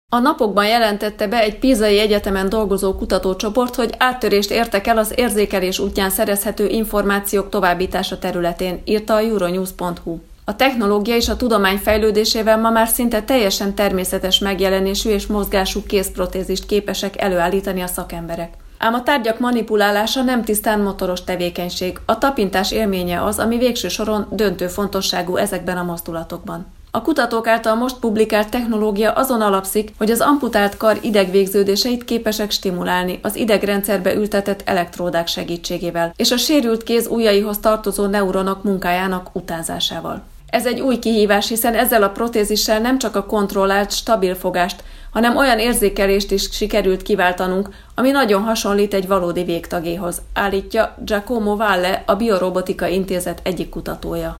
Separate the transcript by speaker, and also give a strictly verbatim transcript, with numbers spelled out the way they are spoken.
Speaker 1: A napokban jelentette be egy pízai egyetemen dolgozó kutatócsoport, hogy áttörést értek el az érzékelés útján szerezhető információk továbbítása területén, írta a Euronews pont hu. A technológia és a tudomány fejlődésével ma már szinte teljesen természetes megjelenésű és mozgású kézprotézist képesek előállítani a szakemberek. Ám a tárgyak manipulálása nem tisztán motoros tevékenység, a tapintás élménye az, ami végső soron döntő fontosságú ezekben a mozdulatokban. A kutatók által most publikált technológia azon alapszik, hogy az amputált kar idegvégződéseit képesek stimulálni az idegrendszerbe ültetett elektródák segítségével, és a sérült kéz ujjaihoz tartozó neuronok munkájának utánzásával. Ez egy új kihívás, hiszen ezzel a protézissel nem csak a kontrollált, stabil fogást, hanem olyan érzékelést is sikerült kiváltanunk, ami nagyon hasonlít egy valódi végtagéhoz, állítja Giacomo Valle, a Biorobotika Intézet egyik kutatója.